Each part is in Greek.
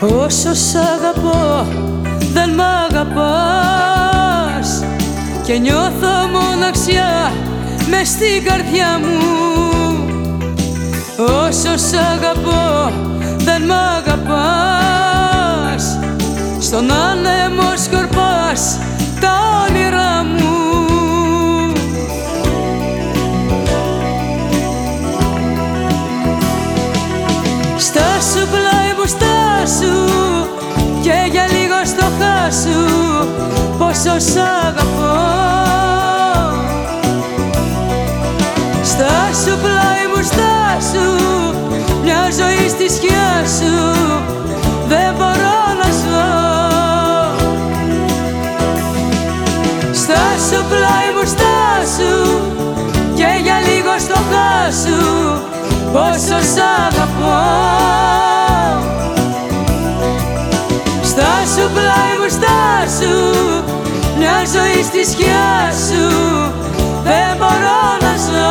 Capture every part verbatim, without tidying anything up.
Όσο σ' αγαπώ δεν μ' αγαπάς και νιώθω μοναξιά μες στην καρδιά μου. Όσο σ' αγαπώ δεν μ' αγαπάς, στον άνεμο σκορπάς τα όνειρά μου. Στάσου πλάι μου, στάσου και για λίγο στο χάσου πόσο σ' αγαπώ. Στάσου πλάι μου, στάσου, μια ζωή στη σκιά σου δεν μπορώ να ζω. Στάσου πλάι μου, στάσου και για λίγο στο χάσου πόσο σ' αγαπώ. Στάσου πλάι μου, στάσου, μια ζωή στη σκιά σου δεν μπορώ να ζω.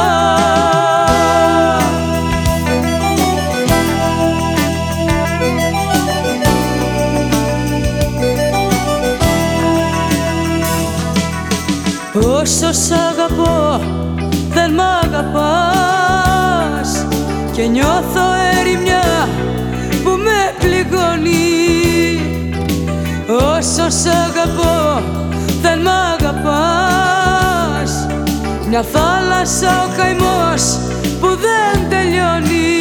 Όσο σ' αγαπώ δεν μ' αγαπάς και νιώθω ερημιά που με πληγώνει. Όσο σ' αγαπώ δεν μ' αγαπάς, μια θάλασσα ο καημός που δεν τελειώνει.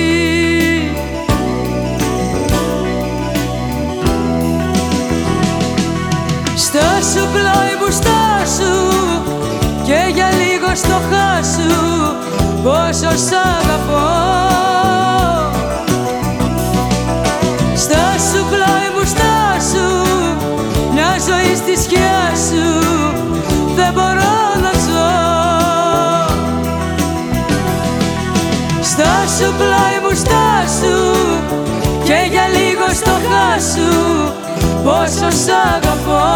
Στάσου πλάι μου, στάσου και για λίγο στο χάσου πόσο σ' αγαπώ. Στάσου πλάι μου, στάσου, μια ζωή στη σκιά σου δεν μπορώ να ζω. Στάσου πλάι μου, στάσου και για λίγο στο χάσου πόσο σ' αγαπώ.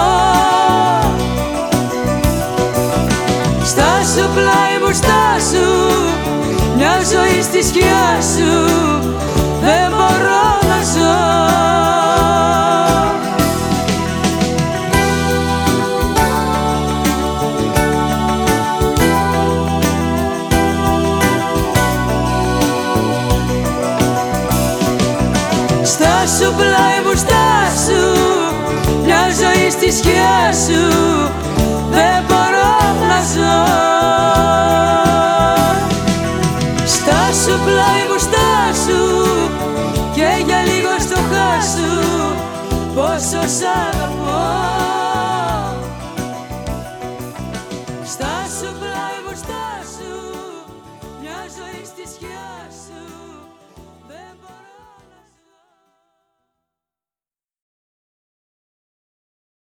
Στάσου πλάι μου, στάσου, μια ζωή στη σκιά σου δεν μπορώ να ζω. Στάσου πλάι μου, στάσου, μια ζωή στη σκιά σου δεν μπορώ να ζω. Στάσου πλάι μου, στάσου και για λίγο στο χάσου πόσο σ' αγαπώ.